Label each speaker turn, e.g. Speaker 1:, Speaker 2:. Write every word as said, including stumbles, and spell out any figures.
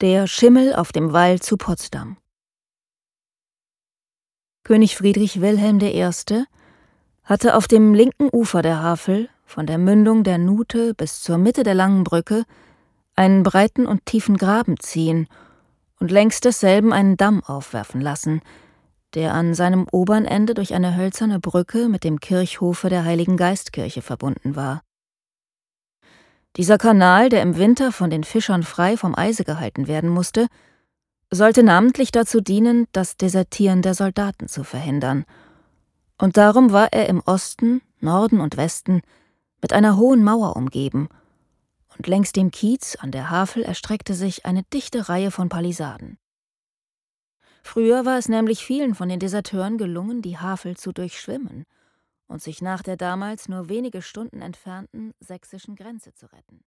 Speaker 1: Der Schimmel auf dem Wall zu Potsdam. König Friedrich Wilhelm der Erste. hatte auf dem linken Ufer der Havel, von der Mündung der Nuthe bis zur Mitte der langen Brücke, einen breiten und tiefen Graben ziehen und längs desselben einen Damm aufwerfen lassen, der an seinem oberen Ende durch eine hölzerne Brücke mit dem Kirchhofe der Heiligen Geistkirche verbunden war. Dieser Kanal, der im Winter von den Fischern frei vom Eise gehalten werden musste, sollte namentlich dazu dienen, das Desertieren der Soldaten zu verhindern, und darum war er im Osten, Norden und Westen mit einer hohen Mauer umgeben, und längs dem Kiez an der Havel erstreckte sich eine dichte Reihe von Palisaden. Früher war es nämlich vielen von den Deserteuren gelungen, die Havel zu durchschwimmen und sich nach der damals nur wenige Stunden entfernten sächsischen Grenze zu retten.